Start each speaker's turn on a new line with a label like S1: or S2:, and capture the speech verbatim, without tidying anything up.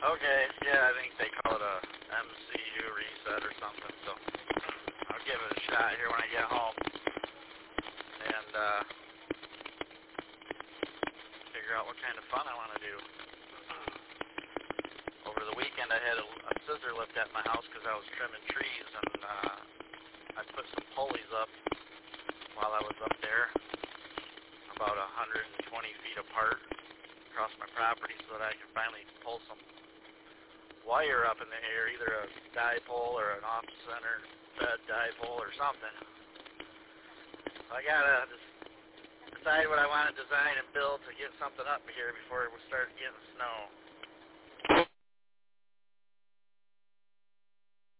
S1: Okay, yeah, I think they call it a M C U reset or something, so I'll give it a shot here when I get home and uh, figure out what kind of fun I want to do. Over the weekend I had a, a scissor lift at my house because I was trimming trees, and uh, I put some pulleys up while I was up there, about one hundred twenty feet apart across my property, so that I can finally pull some wire up in the air, either a dipole or an off-center fed dipole or something. So I gotta just decide what I want to design and build to get something up here before we start getting snow.